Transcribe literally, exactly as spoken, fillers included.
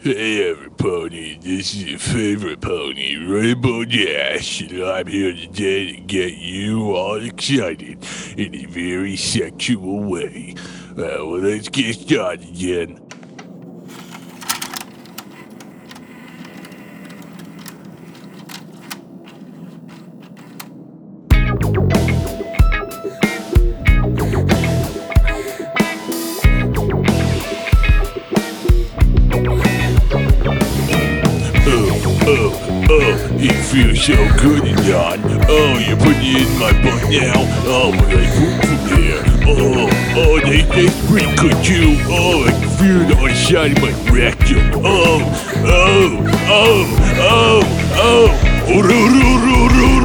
Hey everybody, this is your favorite pony, Rainbow Dash, and I'm here today to get you all excited in a very sexual way. Uh, well, let's get started again. Oh, oh, oh, it feels so good and on. Oh, you're putting it in my butt now. Oh, will I poop from there? Oh, oh, they taste pretty good too. Oh, I can feel it on the side of my rectum. Oh, oh, oh, oh, oh, oh,